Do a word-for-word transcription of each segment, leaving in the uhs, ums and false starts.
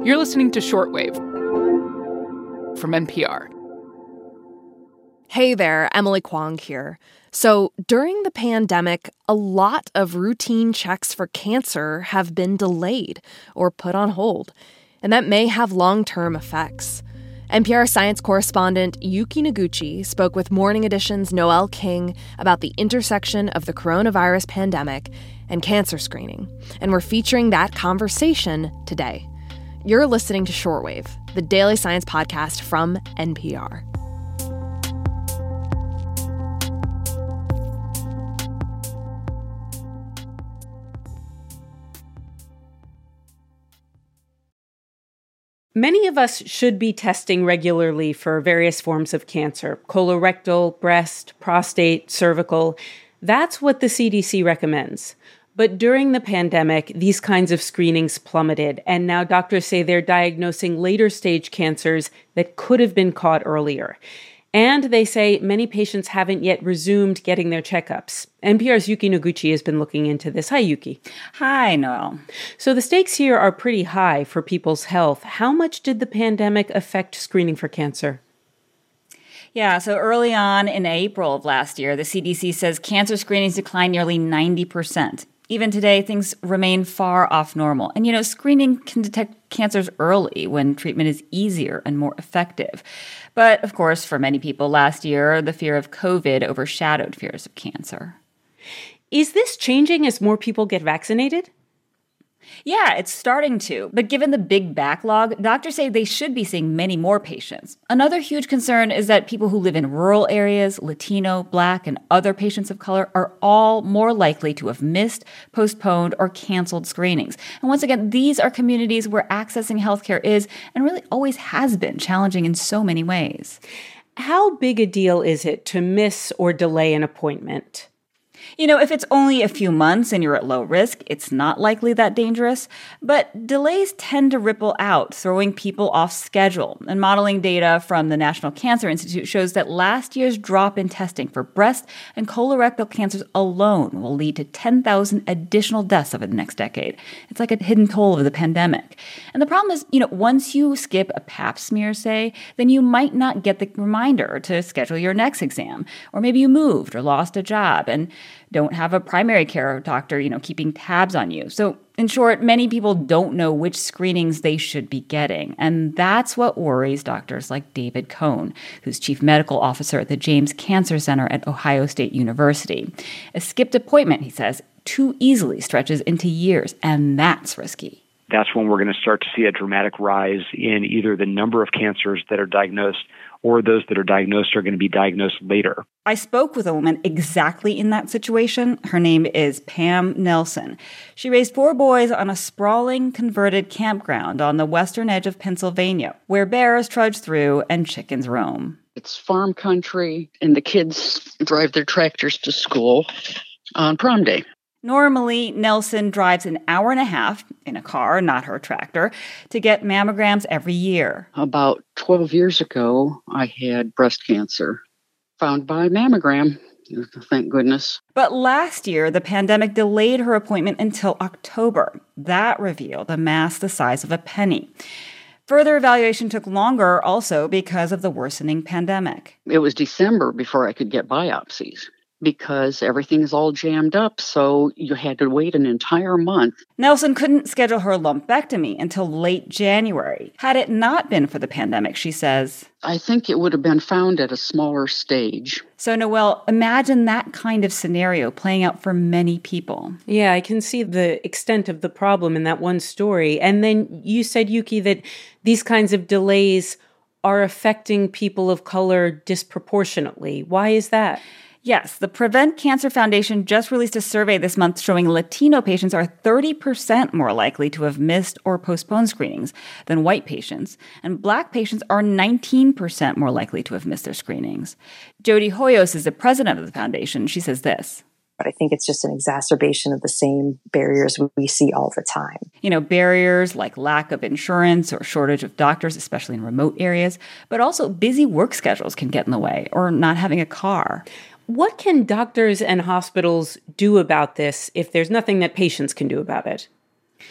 You're listening to Shortwave from N P R. Hey there, Emily Kwong here. So during the pandemic, a lot of routine checks for cancer have been delayed or put on hold, and that may have long-term effects. N P R science correspondent Yuki Noguchi spoke with Morning Edition's Noel King about the intersection of the coronavirus pandemic and cancer screening, and we're featuring that conversation today. You're listening to Shortwave, the daily science podcast from N P R. Many of us should be testing regularly for various forms of cancer: colorectal, breast, prostate, cervical. That's what the C D C recommends. But during the pandemic, these kinds of screenings plummeted, and now doctors say they're diagnosing later stage cancers that could have been caught earlier. And they say many patients haven't yet resumed getting their checkups. N P R's Yuki Noguchi has been looking into this. Hi, Yuki. Hi, Noel. So the stakes here are pretty high for people's health. How much did the pandemic affect screening for cancer? Yeah, so early on in April of last year, the C D C says cancer screenings declined nearly ninety percent. Even today, things remain far off normal. And, you know, screening can detect cancers early when treatment is easier and more effective. But, of course, for many people last year, the fear of COVID overshadowed fears of cancer. Is this changing as more people get vaccinated? Yeah, it's starting to. But given the big backlog, doctors say they should be seeing many more patients. Another huge concern is that people who live in rural areas, Latino, Black, and other patients of color are all more likely to have missed, postponed, or canceled screenings. And once again, these are communities where accessing healthcare is, and really always has been, challenging in so many ways. How big a deal is it to miss or delay an appointment? You know, if it's only a few months and you're at low risk, it's not likely that dangerous. But delays tend to ripple out, throwing people off schedule. And modeling data from the National Cancer Institute shows that last year's drop in testing for breast and colorectal cancers alone will lead to ten thousand additional deaths over the next decade. It's like a hidden toll of the pandemic. And the problem is, you know, once you skip a pap smear, say, then you might not get the reminder to schedule your next exam. Or maybe you moved or lost a job and don't have a primary care doctor, you know, keeping tabs on you. So in short, many people don't know which screenings they should be getting. And that's what worries doctors like David Cohn, who's chief medical officer at the James Cancer Center at Ohio State University. A skipped appointment, he says, too easily stretches into years, and that's risky. That's when we're going to start to see a dramatic rise in either the number of cancers that are diagnosed or those that are diagnosed are going to be diagnosed later. I spoke with a woman exactly in that situation. Her name is Pam Nelson. She raised four boys on a sprawling converted campground on the western edge of Pennsylvania, where bears trudge through and chickens roam. It's farm country, and the kids drive their tractors to school on prom day. Normally, Nelson drives an hour and a half in a car, not her tractor, to get mammograms every year. About twelve years ago, I had breast cancer, found by mammogram, thank goodness. But last year, the pandemic delayed her appointment until October. That revealed a mass the size of a penny. Further evaluation took longer also because of the worsening pandemic. It was December before I could get biopsies, because everything is all jammed up, so you had to wait an entire month. Nelson couldn't schedule her lumpectomy until late January. Had it not been for the pandemic, she says, I think it would have been found at a smaller stage. So, Noelle, imagine that kind of scenario playing out for many people. Yeah, I can see the extent of the problem in that one story. And then you said, Yuki, that these kinds of delays are affecting people of color disproportionately. Why is that? Yes, the Prevent Cancer Foundation just released a survey this month showing Latino patients are thirty percent more likely to have missed or postponed screenings than white patients, and Black patients are nineteen percent more likely to have missed their screenings. Jody Hoyos is the president of the foundation. She says this. But I think it's just an exacerbation of the same barriers we see all the time. You know, barriers like lack of insurance or shortage of doctors, especially in remote areas, but also busy work schedules can get in the way, or not having a car. What can doctors and hospitals do about this if there's nothing that patients can do about it?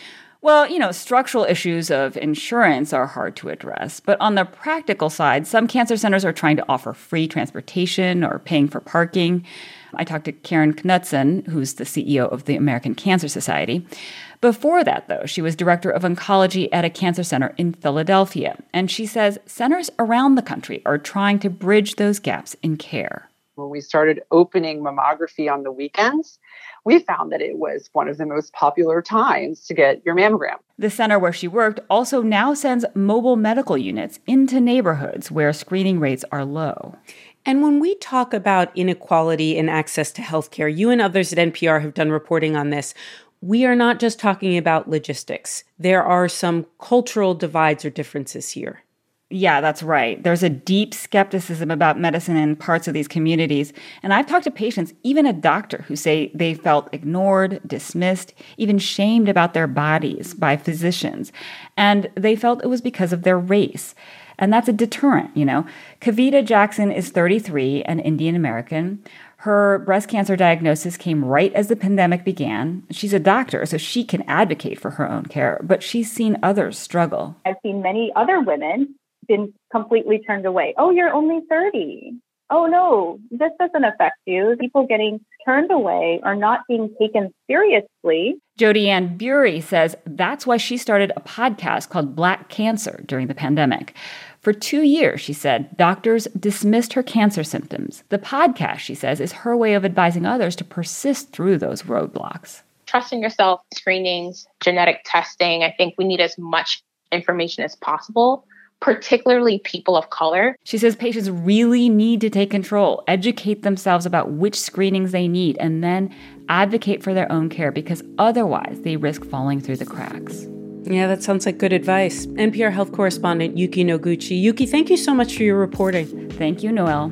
Well, you know, structural issues of insurance are hard to address. But on the practical side, some cancer centers are trying to offer free transportation or paying for parking. I talked to Karen Knutson, who's the C E O of the American Cancer Society. Before that, though, she was director of oncology at a cancer center in Philadelphia. And she says centers around the country are trying to bridge those gaps in care. When we started opening mammography on the weekends, we found that it was one of the most popular times to get your mammogram. The center where she worked also now sends mobile medical units into neighborhoods where screening rates are low. And when we talk about inequality in access to healthcare, you and others at N P R have done reporting on this. We are not just talking about logistics. There are some cultural divides or differences here. Yeah, that's right. There's a deep skepticism about medicine in parts of these communities. And I've talked to patients, even a doctor, who say they felt ignored, dismissed, even shamed about their bodies by physicians. And they felt it was because of their race. And that's a deterrent, you know. Kavita Jackson is thirty-three, an Indian American. Her breast cancer diagnosis came right as the pandemic began. She's a doctor, so she can advocate for her own care, but she's seen others struggle. I've seen many other women been completely turned away. Oh, you're only thirty. Oh, no, this doesn't affect you. People getting turned away or not being taken seriously. Jody Ann Bury says that's why she started a podcast called Black Cancer during the pandemic. For two years, she said, doctors dismissed her cancer symptoms. The podcast, she says, is her way of advising others to persist through those roadblocks. Trusting yourself, screenings, genetic testing. I think we need as much information as possible, particularly people of color. She says patients really need to take control, educate themselves about which screenings they need, and then advocate for their own care because otherwise they risk falling through the cracks. Yeah, that sounds like good advice. N P R health correspondent Yuki Noguchi. Yuki, thank you so much for your reporting. Thank you, Noelle.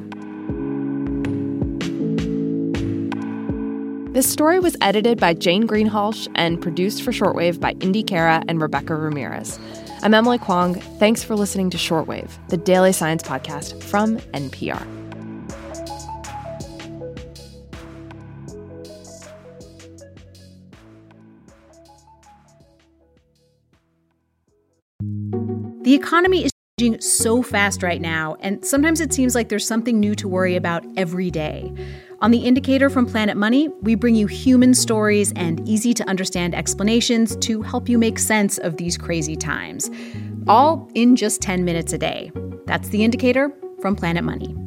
This story was edited by Jane Greenhalgh and produced for Shortwave by Indy Cara and Rebecca Ramirez. I'm Emily Kwong. Thanks for listening to Shortwave, the daily science podcast from N P R. The economy is changing so fast right now, and sometimes it seems like there's something new to worry about every day. On The Indicator from Planet Money, we bring you human stories and easy-to-understand explanations to help you make sense of these crazy times. All in just ten minutes a day. That's The Indicator from Planet Money.